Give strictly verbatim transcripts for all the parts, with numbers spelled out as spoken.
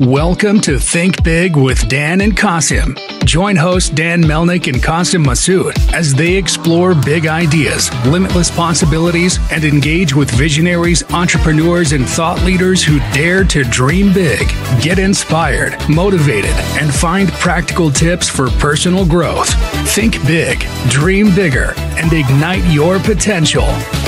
Welcome to Think Big with Dan and Qasim. Join hosts Dan Melnick and Qasim Masood as they explore big ideas, limitless possibilities, and engage with visionaries, entrepreneurs, and thought leaders who dare to dream big, get inspired, motivated, and find practical tips for personal growth. Think big, dream bigger, and ignite your potential.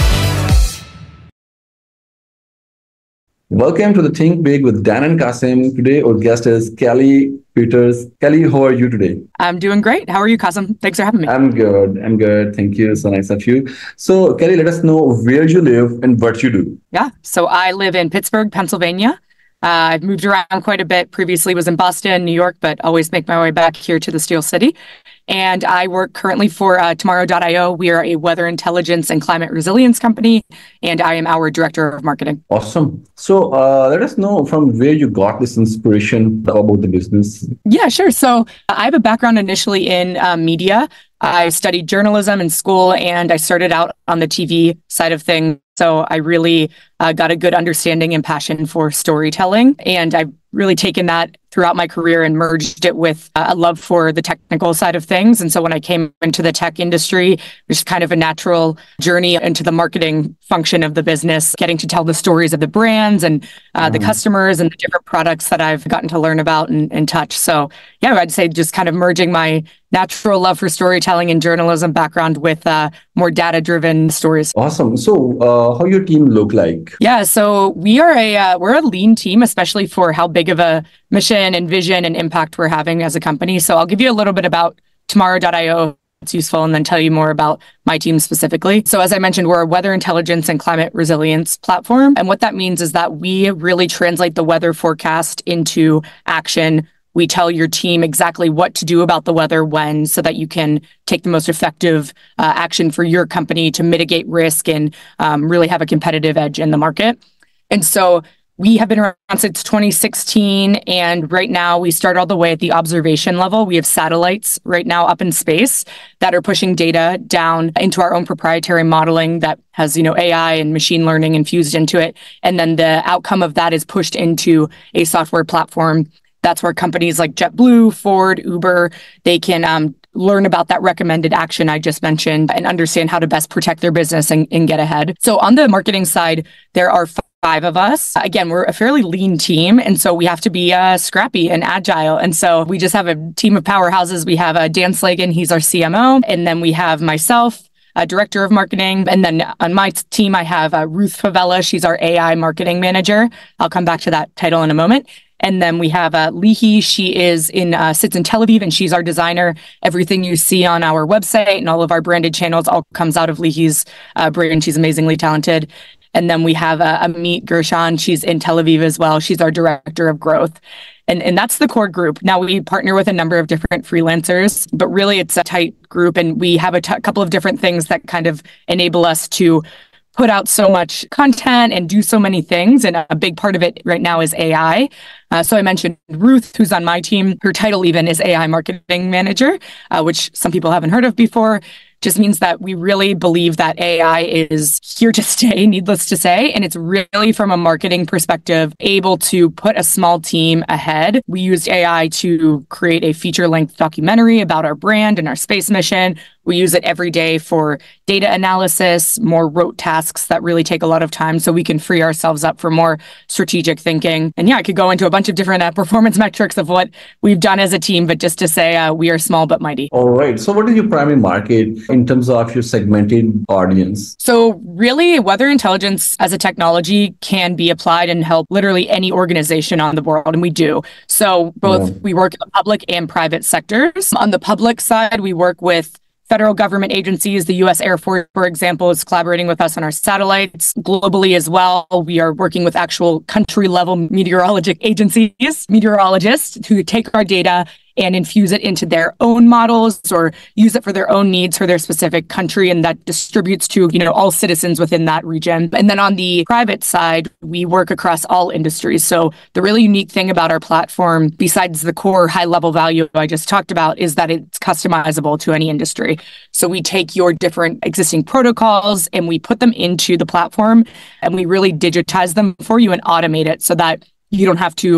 Welcome to the Think Big with Dan and Qasim. Today, our guest is Kelly Peters. Kelly, how are you today? I'm doing great. How are you, Qasim? Thanks for having me. I'm good. I'm good. Thank you. So nice of you. So, Kelly, let us know where you live and what you do. Yeah. So I live in Pittsburgh, Pennsylvania. Uh, I've moved around quite a bit. Previously was in Boston, New York, but always make my way back here to the Steel City. And I work currently for uh, Tomorrow dot io. We are a weather intelligence and climate resilience company, and I am our director of marketing. Awesome. So uh, let us know from where you got this inspiration about the business. Yeah, sure. So I have a background initially in uh, media. I studied journalism in school, and I started out on the T V side of things. So I really uh, got a good understanding and passion for storytelling. And I've really taken that throughout my career and merged it with a love for the technical side of things. And so when I came into the tech industry, it was kind of a natural journey into the marketing function of the business, getting to tell the stories of the brands and uh, mm. the customers and the different products that I've gotten to learn about and, and touch. So yeah, I'd say just kind of merging my natural love for storytelling and journalism background with uh, more data-driven stories. Awesome. So uh, how your team look like? Yeah, so we are a uh, we're a lean team, especially for how big of a mission and vision and impact we're having as a company. So I'll give you a little bit about Tomorrow dot io. It's useful, and then tell you more about my team specifically. So as I mentioned, we're a weather intelligence and climate resilience platform. And what that means is that we really translate the weather forecast into action. We tell your team exactly what to do about the weather when, so that you can take the most effective uh, action for your company to mitigate risk and um, really have a competitive edge in the market. And so we have been around since twenty sixteen, and right now we start all the way at the observation level. We have satellites right now up in space that are pushing data down into our own proprietary modeling that has, you know, A I and machine learning infused into it. And then the outcome of that is pushed into a software platform. That's where companies like JetBlue, Ford, Uber, they can um, learn about that recommended action I just mentioned and understand how to best protect their business and, and get ahead. So on the marketing side, there are five of us. Again, we're a fairly lean team, and so we have to be uh, scrappy and agile. And so we just have a team of powerhouses. We have uh, Dan Slagan, he's our C M O, and then we have myself, Uh, director of marketing. And then on my t- team, I have uh, Ruth Favela. She's our A I marketing manager. I'll come back to that title in a moment. And then we have uh, Lihi. She is in uh, sits in Tel Aviv, and she's our designer. Everything you see on our website and all of our branded channels all comes out of Lihi's uh, brain. She's amazingly talented. And then we have uh, Amit Gershon. She's in Tel Aviv as well. She's our director of growth. And, and that's the core group. Now, we partner with a number of different freelancers, but really it's a tight group. And we have a t- couple of different things that kind of enable us to put out so much content and do so many things. And a big part of it right now is A I. Uh, so I mentioned Ruth, who's on my team. Her title even is A I marketing manager, uh, which some people haven't heard of before. Just means that we really believe that A I is here to stay, needless to say. And it's really, from a marketing perspective, able to put a small team ahead. We used A I to create a feature-length documentary about our brand and our space mission. We use it every day for data analysis, more rote tasks that really take a lot of time, so we can free ourselves up for more strategic thinking. And yeah, I could go into a bunch of different uh, performance metrics of what we've done as a team, but just to say uh, we are small but mighty. All right. So what is your primary market in terms of your segmented audience? So really, weather intelligence as a technology can be applied and help literally any organization on the world, and we do. So both yeah. we work in the public and private sectors. On the public side, we work with federal government agencies. The U S Air Force, for example, is collaborating with us on our satellites. Globally as well, we are working with actual country-level meteorologic agencies, meteorologists who take our data and infuse it into their own models or use it for their own needs for their specific country, and that distributes to, you know, all citizens within that region. And then on the private side, we work across all industries. So the really unique thing about our platform, besides the core high-level value I just talked about, is that it's customizable to any industry. So we take your different existing protocols and we put them into the platform, and we really digitize them for you and automate it so that you don't have to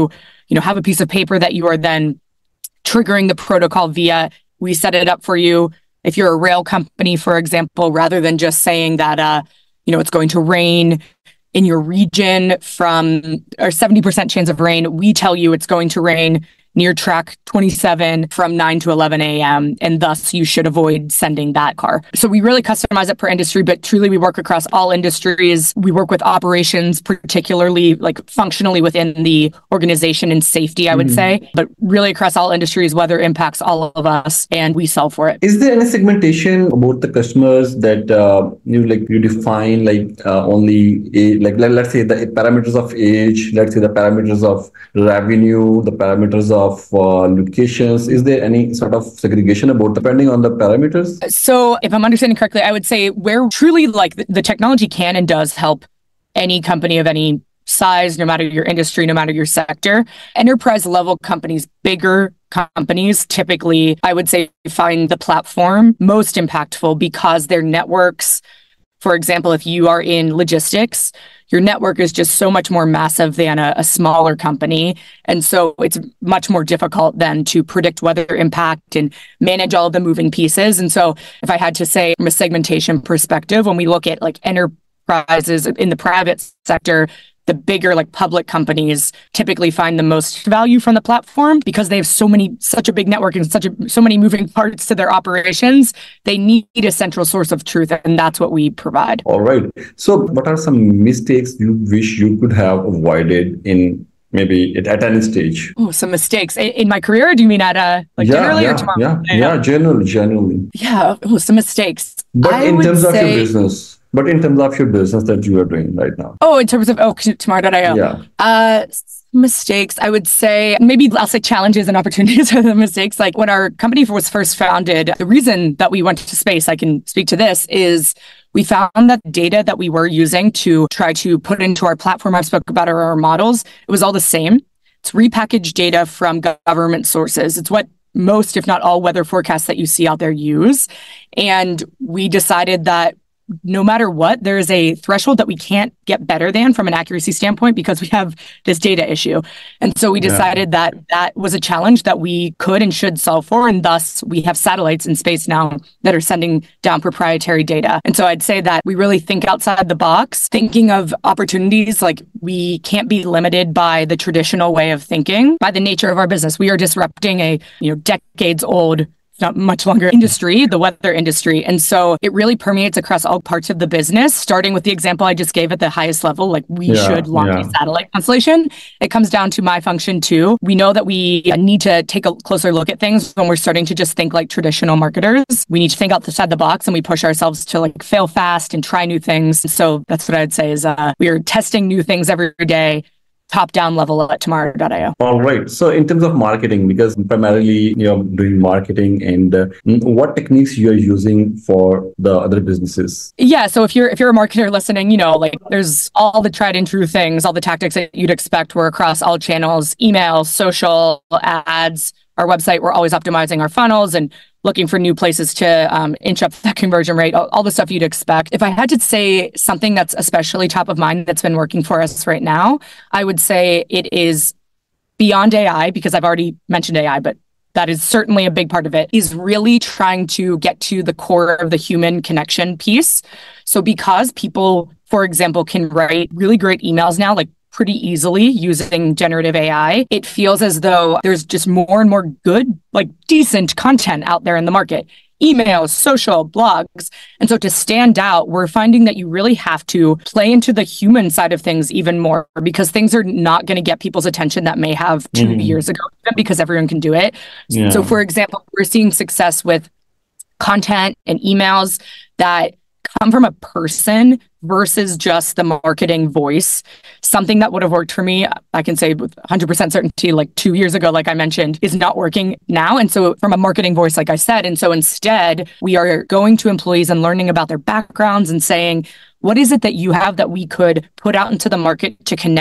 you know, have a piece of paper that you are then triggering the protocol via. We set it up for you. If you're a rail company, for example, rather than just saying that, uh, you know, it's going to rain in your region from, or seventy percent chance of rain, we tell you it's going to rain near track twenty-seven from nine to eleven a.m. and thus you should avoid sending that car. So we really customize it per industry, but truly we work across all industries. We work with operations, particularly like functionally within the organization and safety, I would mm-hmm. say, but really across all industries, weather impacts all of us and we solve for it. Is there any segmentation about the customers that uh, you like you define like uh, only a, like let, let's say the parameters of age, let's say the parameters of revenue, the parameters of of uh, locations? Is there any sort of segregation about depending on the parameters? So if I'm understanding correctly, I would say where truly like the, the technology can and does help any company of any size, no matter your industry, no matter your sector. Enterprise level companies, bigger companies, typically, I would say find the platform most impactful because their networks, for example, if you are in logistics, your network is just so much more massive than a, a smaller company. And so it's much more difficult then to predict weather impact and manage all of the moving pieces. And so if I had to say from a segmentation perspective, when we look at like enterprises in the private sector, the bigger like public companies typically find the most value from the platform because they have so many, such a big network and such a, so many moving parts to their operations. They need a central source of truth, and that's what we provide. All right. So what are some mistakes you wish you could have avoided in maybe at, at any stage? Oh, some mistakes in, in my career? Or do you mean at a like yeah, generally yeah, or tomorrow? Yeah, yeah, yeah, generally, generally. Yeah, oh, some mistakes. But I in terms say, of your business. But in terms of your business that you are doing right now. Oh, in terms of, oh, tomorrow dot io. Yeah. Uh, mistakes, I would say, maybe I'll say challenges and opportunities are the mistakes. Like when our company was first founded, the reason that we went to space, I can speak to this, is we found that data that we were using to try to put into our platform, I spoke about our, our models, it was all the same. It's repackaged data from government sources. It's what most, if not all, weather forecasts that you see out there use. And we decided that no matter what, there is a threshold that we can't get better than from an accuracy standpoint because we have this data issue. And so we decided yeah. that that was a challenge that we could and should solve for. And thus we have satellites in space now that are sending down proprietary data. And so I'd say that we really think outside the box, thinking of opportunities. Like we can't be limited by the traditional way of thinking. By the nature of our business, we are disrupting a, you know, decades old, not much longer industry, the weather industry. And so it really permeates across all parts of the business, starting with the example I just gave at the highest level, like we yeah, should launch yeah. a satellite constellation. It comes down to my function too. We know that we need to take a closer look at things when we're starting to just think like traditional marketers. We need to think outside the box and we push ourselves to like fail fast and try new things. So that's what I'd say is uh, we are testing new things every day, top-down level at tomorrow dot io. All right. So in terms of marketing, because primarily you're doing marketing, and uh, what techniques you're using for the other businesses? Yeah. So if you're if you're a marketer listening, you know, like there's all the tried and true things, all the tactics that you'd expect. We're across all channels, email, social, ads, our website. We're always optimizing our funnels and looking for new places to um, inch up that conversion rate, all, all the stuff you'd expect. If I had to say something that's especially top of mind that's been working for us right now, I would say it is beyond A I, because I've already mentioned A I, but that is certainly a big part of it, is really trying to get to the core of the human connection piece. So because people, for example, can write really great emails now, like pretty easily using generative A I, it feels as though there's just more and more good, like decent content out there in the market. Emails, social, blogs. And so to stand out, we're finding that you really have to play into the human side of things even more, because things are not going to get people's attention that may have two mm. years ago, because everyone can do it. Yeah. So for example, we're seeing success with content and emails that come from a person versus just the marketing voice. Something that would have worked for me, I can say with one hundred percent certainty, like two years ago, like I mentioned, is not working now. And so from a marketing voice, like I said, and so instead we are going to employees and learning about their backgrounds and saying, what is it that you have that we could put out into the market to connect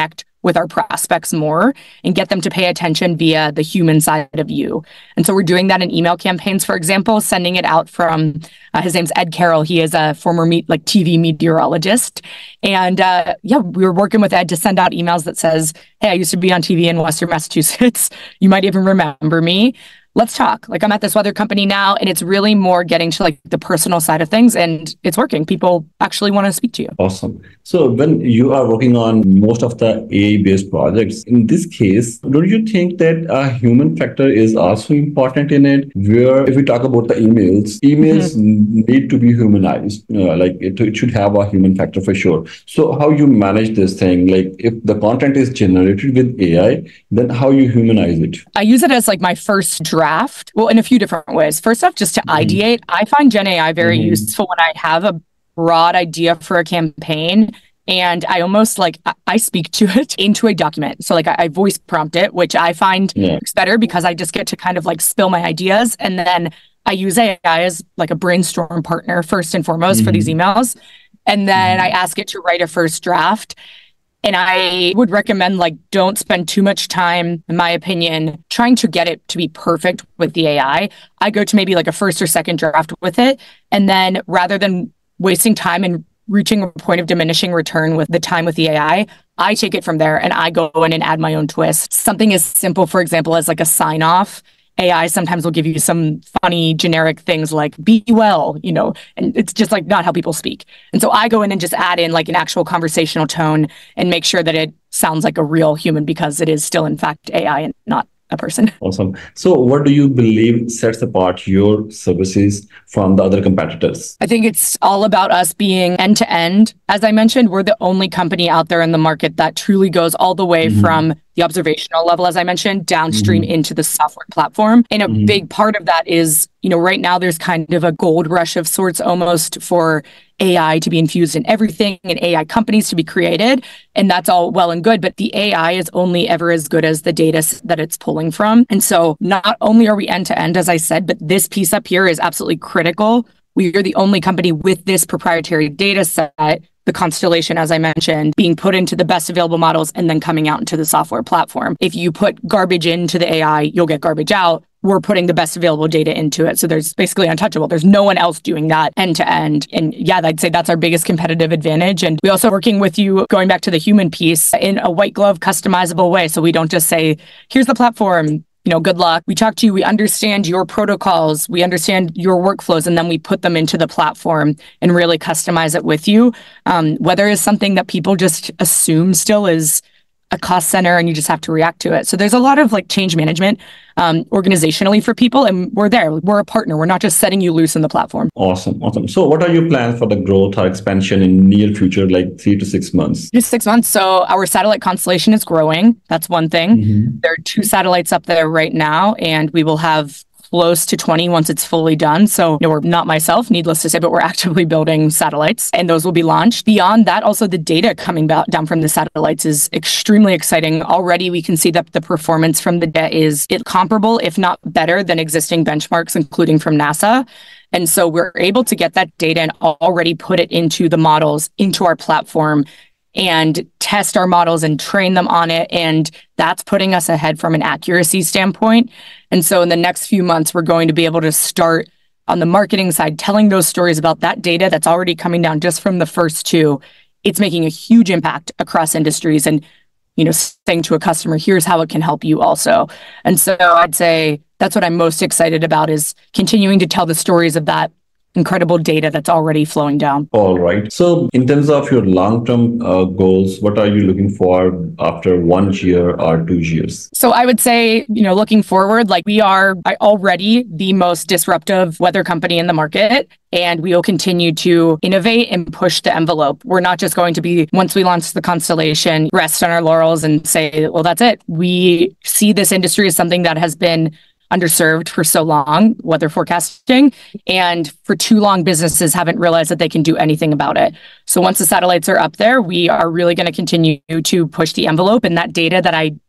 with our prospects more and get them to pay attention via the human side of you. And so we're doing that in email campaigns, for example, sending it out from, uh, his name's Ed Carroll. He is a former me- like T V meteorologist. And uh, yeah, we were working with Ed to send out emails that says, hey, I used to be on T V in Western Massachusetts. You might even remember me. Let's talk. Like I'm at this weather company now, and it's really more getting to like the personal side of things, and it's working. People actually want to speak to you. Awesome. So when you are working on most of the A I-based projects, in this case, don't you think that a human factor is also important in it? Where if we talk about the emails, emails mm-hmm. need to be humanized. Uh, like it, it should have a human factor for sure. So how you manage this thing? Like if the content is generated with A I, then how you humanize it? I use it as like my first draft. Draft, well, in a few different ways. First off, just to mm-hmm. ideate, I find Gen A I very mm-hmm. useful when I have a broad idea for a campaign and I almost like, I speak to it into a document. So like I, I voice prompt it, which I find yeah. works better because I just get to kind of like spill my ideas. And then I use A I as like a brainstorm partner first and foremost mm-hmm. for these emails. And then mm-hmm. I ask it to write a first draft. And I would recommend, like, don't spend too much time, in my opinion, trying to get it to be perfect with the A I. I go to maybe like a first or second draft with it. And then rather than wasting time and reaching a point of diminishing return with the time with the A I, I take it from there and I go in and add my own twist. Something as simple, for example, as like a sign off. A I sometimes will give you some funny generic things like be well, you know, and it's just like not how people speak. And so I go in and just add in like an actual conversational tone and make sure that it sounds like a real human because it is still in fact A I and not a person. Awesome. So what do you believe sets apart your services from the other competitors? I think it's all about us being end to end. As I mentioned, we're the only company out there in the market that truly goes all the way mm-hmm. from the observational level, as I mentioned, downstream mm-hmm. into the software platform. And a mm-hmm. big part of that is, you know, right now there's kind of a gold rush of sorts almost for A I to be infused in everything and A I companies to be created. And that's all well and good, but the A I is only ever as good as the data that it's pulling from. And so not only are we end to end, as I said, but this piece up here is absolutely critical. We are the only company with this proprietary data set, the Constellation, as I mentioned, being put into the best available models and then coming out into the software platform. If you put garbage into the A I, you'll get garbage out. We're putting the best available data into it. So there's basically untouchable. There's no one else doing that end to end. And yeah, I'd say that's our biggest competitive advantage. And we also working with you, going back to the human piece, in a white glove customizable way. So we don't just say, here's the platform, you know, good luck. We talk to you, we understand your protocols, we understand your workflows, and then we put them into the platform and really customize it with you. Um, weather is something that people just assume still is a cost center and you just have to react to it. So there's a lot of like change management um, organizationally for people, and we're there. We're a partner. We're not just setting you loose in the platform. Awesome. Awesome. So what are your plans for the growth or expansion in near future, like three to six months? Just six months. So our satellite constellation is growing. That's one thing. Mm-hmm. There are two satellites up there right now, and we will have close to twenty once it's fully done. So, you know, we're not myself, needless to say, but we're actively building satellites and those will be launched. Beyond that, also the data coming ba- down from the satellites is extremely exciting. Already we can see that the performance from the data is it comparable, if not better than existing benchmarks, including from NASA. And so we're able to get that data and already put it into the models, into our platform, and test our models and train them on it. And that's putting us ahead from an accuracy standpoint. And so in the next few months, we're going to be able to start on the marketing side, telling those stories about that data that's already coming down just from the first two. It's making a huge impact across industries and, you know, saying to a customer, here's how it can help you also. And so I'd say that's what I'm most excited about, is continuing to tell the stories of that incredible data that's already flowing down. All right. So in terms of your long-term uh, goals, what are you looking for after one year or two years? So I would say, you know, looking forward, like we are already the most disruptive weather company in the market, and we will continue to innovate and push the envelope. We're not just going to be, once we launch the constellation, rest on our laurels and say, well, that's it. We see this industry as something that has been underserved for so long, weather forecasting, and for too long businesses haven't realized that they can do anything about it. So once the satellites are up there, we are really going to continue to push the envelope, and that data that I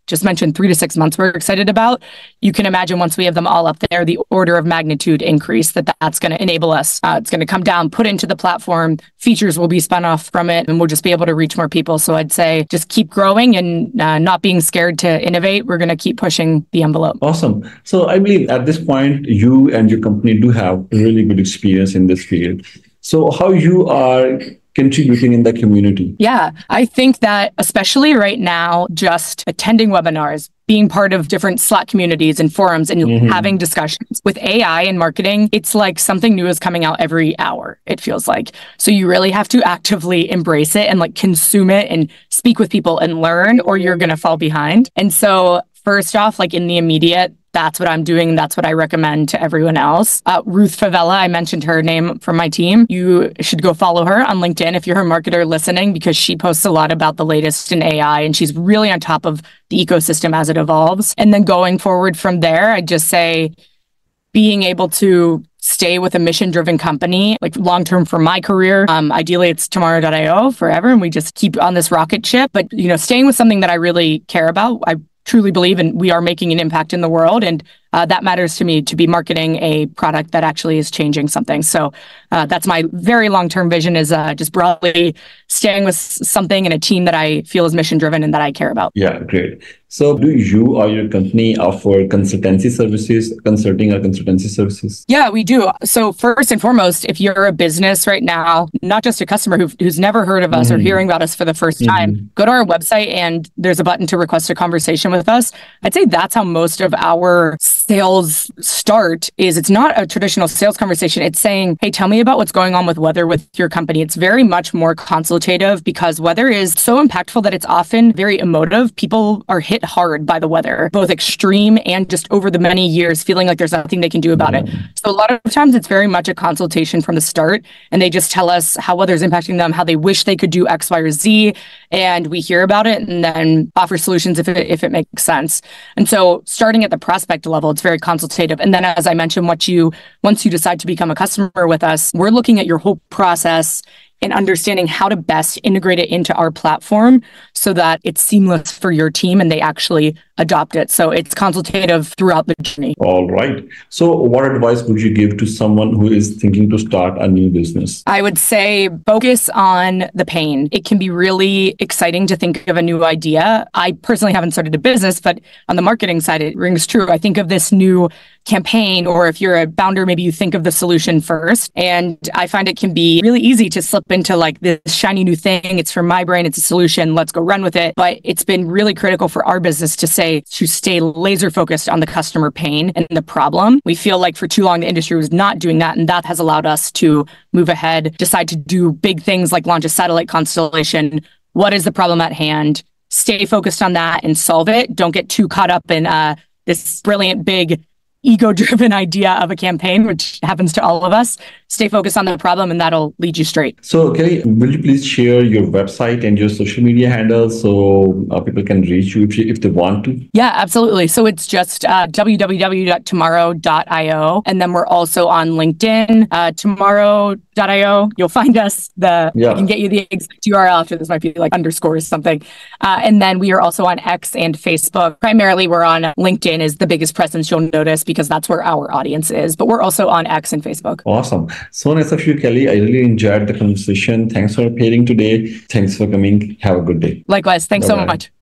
just mentioned three to six months we're excited about. You can imagine once we have them all up there, the order of magnitude increase that that's going to enable us. Uh, it's going to come down, put into the platform, features will be spun off from it, and we'll just be able to reach more people. So I'd say just keep growing and uh, not being scared to innovate. We're going to keep pushing the envelope. Awesome. So I believe at this point, you and your company do have really good experience in this field. So how you are contributing in the community? Yeah, I think that especially right now, just attending webinars, being part of different Slack communities and forums and mm-hmm. having discussions with A I and marketing, it's like something new is coming out every hour, it feels like. So you really have to actively embrace it and like consume it and speak with people and learn, or you're going to fall behind. And so first off, like in the immediate, that's what I'm doing. That's what I recommend to everyone else. Uh, Ruth Favela, I mentioned her name from my team. You should go follow her on LinkedIn if you're a marketer listening, because she posts a lot about the latest in A I and she's really on top of the ecosystem as it evolves. And then going forward from there, I just say being able to stay with a mission-driven company, like long-term for my career. Um, ideally, it's tomorrow dot io forever, and we just keep on this rocket ship. But you know, staying with something that I really care about. I truly believe in we are making an impact in the world, and uh, that matters to me, to be marketing a product that actually is changing something. So uh, that's my very long-term vision, is uh, just broadly staying with something and a team that I feel is mission-driven and that I care about. Yeah, great. So do you or your company offer consultancy services, consulting or consultancy services? Yeah, we do. So first and foremost, if you're a business right now, not just a customer who, who's never heard of us mm-hmm. or hearing about us for the first mm-hmm. time, go to our website and there's a button to request a conversation with us. I'd say that's how most of our sales start. Is it's not a traditional sales conversation. It's saying, hey, tell me about what's going on with weather with your company. It's very much more consultative because weather is so impactful that it's often very emotive. People are hit hard by the weather, both extreme and just over the many years feeling like there's nothing they can do about it. So a lot of times it's very much a consultation from the start, and they just tell us how weather is impacting them, how they wish they could do X, Y, or Z, and we hear about it and then offer solutions if it, if it makes sense. And so starting at the prospect level, it's very consultative. And then as I mentioned, what you once you decide to become a customer with us, we're looking at your whole process and understanding how to best integrate it into our platform so that it's seamless for your team and they actually adopt it. So it's consultative throughout the journey. All right. So what advice would you give to someone who is thinking to start a new business? I would say focus on the pain. It can be really exciting to think of a new idea. I personally haven't started a business, but on the marketing side, it rings true. I think of this new campaign, or if you're a founder, maybe you think of the solution first. And I find it can be really easy to slip into like this shiny new thing. It's from my brain. It's a solution. Let's go run with it. But it's been really critical for our business to say, to stay laser focused on the customer pain and the problem. We feel like for too long, the industry was not doing that. And that has allowed us to move ahead, decide to do big things like launch a satellite constellation. What is the problem at hand? Stay focused on that and solve it. Don't get too caught up in uh, this brilliant, big, ego-driven idea of a campaign, which happens to all of us. Stay focused on the problem and that'll lead you straight. So Kelly, will you please share your website and your social media handles so uh, people can reach you if, you if they want to? Yeah, absolutely. So it's just uh, w w w dot tomorrow dot io. And then we're also on LinkedIn, uh, tomorrow dot io. You'll find us. The yeah. I can get you the exact U R L after this, might be like underscores something. Uh, and then we are also on X and Facebook. Primarily, we're on LinkedIn is the biggest presence you'll notice because that's where our audience is. But we're also on X and Facebook. Awesome. So nice of you, Kelly. I really enjoyed the conversation. Thanks for appearing today. Thanks for coming. Have a good day. Likewise. Thanks Bye-bye. so much.